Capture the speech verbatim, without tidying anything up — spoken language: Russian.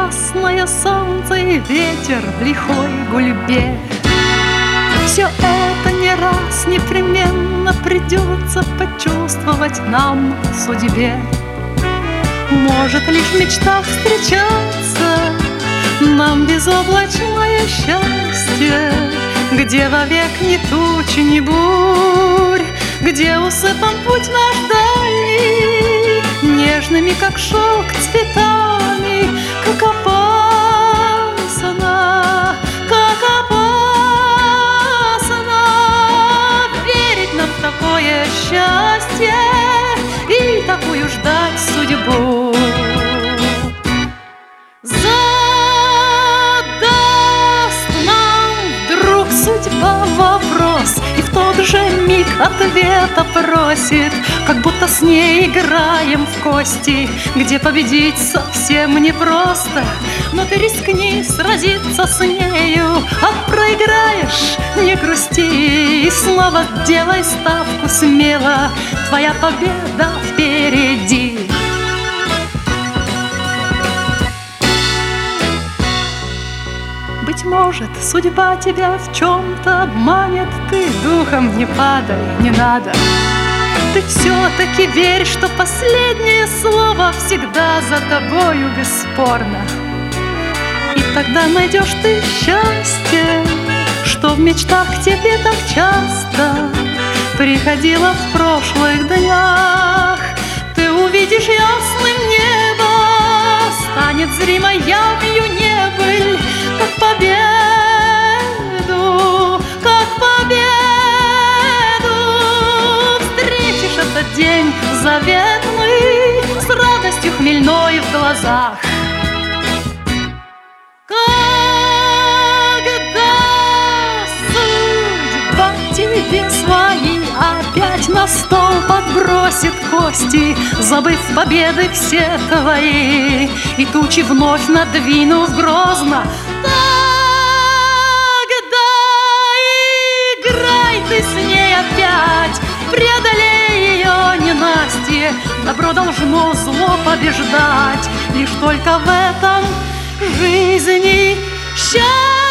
ясное солнце и ветер в лихой гульбе. Все это не раз непременно придется почувствовать нам в судьбе. Может лишь в мечтах встречаться нам безоблачное счастье, где вовек ни туч, ни бурь, где усыпан путь наш дальний нежными, как шелк, цветами, как опасно, как опасно верить нам в такое счастье и такую ждать судьбу. Задаст нам вдруг судьба вопрос, и в тот же миг ответа просит, как будто с ней играем в кости, где победить совсем непросто. Но ты рискни сразиться с нею, а проиграешь, не грусти, и снова делай ставку смело, твоя победа впереди. Быть может, судьба тебя в чем-то обманет, ты духом не падай, не надо. Ты все-таки верь, что последнее слово всегда за тобою бесспорно. И тогда найдешь ты счастье, что в мечтах к тебе так часто приходило в прошлых днях. Ты увидишь ясным небо, станет зримой явью небыль, как победу, как победу. Встретишь этот день заветный с радостью хмельной в глазах. Когда судьба тебе свои опять на стол подбросит кости, забыв победы все твои, и тучи вновь надвинув грозно, тогда играй ты с ней опять, преодолей ее ненастье. Добро должно зло побеждать, лишь только в этом жизни счастье.